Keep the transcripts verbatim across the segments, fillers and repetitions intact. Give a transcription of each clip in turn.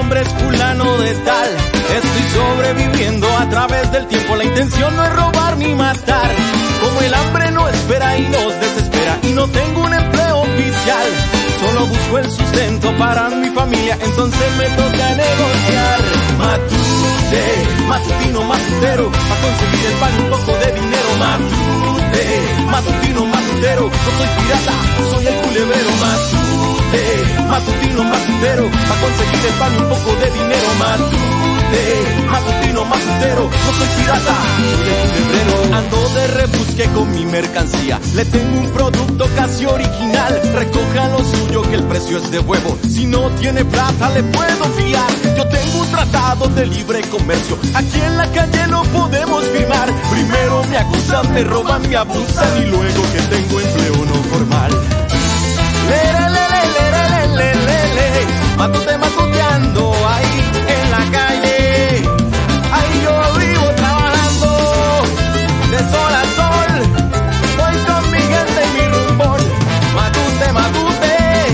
nombre es fulano de tal. Estoy sobreviviendo a través del tiempo. La intención no es robar ni matar. Como el hambre no espera y nos desespera, y no tengo un empleo oficial, solo busco el sustento para mi familia, entonces me toca negociar. Matute, matutino, matutero, para conseguir el pan y un poco de dinero. Matute, matutino, matutero, no soy pirata, soy el culebrero. Matute, matutino, matutero, para conseguir el pan y un poco de dinero. Matute, matutino, matutero, no soy pirata, soy el culebrero. Ando de rebusque con mi mercancía, le tengo un producto casi original. Recoja lo suyo que el precio es de huevo, si no tiene plata le puedo fiar. Yo tengo un tratado de libre comercio, aquí en la calle no podemos firmar. Primero me acusan, me roban, me abusan, y luego que tengo empleo no formal. Le, le, le, le, le, le, le, le. Matute, matuteando ahí en la calle, ahí yo vivo trabajando de sol a sol, voy con mi gente y mi rumbón. Matute, matute,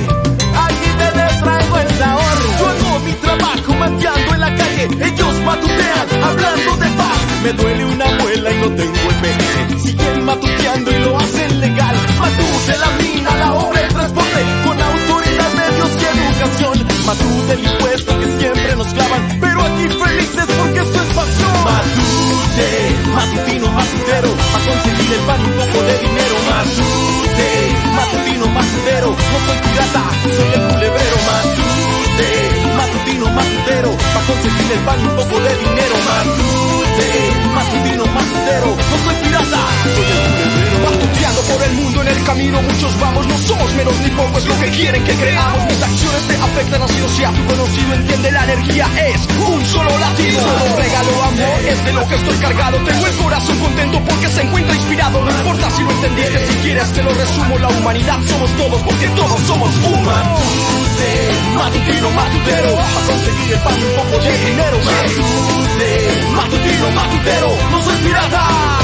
aquí te traigo el sabor. Yo hago mi trabajo mateando en la calle, ellos matutean hablando de paz. Me duele una muela y no tengo el P N, siguen matuteando y lo hacen legal. Matute, la mina, la obra, el transporte, con autoridad, medios y educación. Matute, el impuesto que siempre nos clavan, pero aquí felices porque esto es pasión. Matute, matutino, matutero, a conseguir el pan y un poco de dinero. Matute, matutino, matutero, no soy pirata, soy el culebrero. Matute, matutino, matutero, para conseguir el pan y un poco de dinero. Matute, matutino, matutero, no soy pirata, soy el culebrero. Matuteando por el mundo en el camino, muchos vamos, no somos menos ni poco, es lo que quieren que creamos. Mis acciones te afectan así o sea, tu conocido entiende, la energía es un solo latido. Solo regalo amor, es de lo que estoy cargado. Tengo el corazón contento porque se encuentra inspirado. No importa si lo entendiste, si quieres te lo resumo. La humanidad somos todos porque todos somos uno. Matute, matutino, matutero, a conseguir el pan y un poco de dinero. Matute, matutino, matutero, no soy pirata.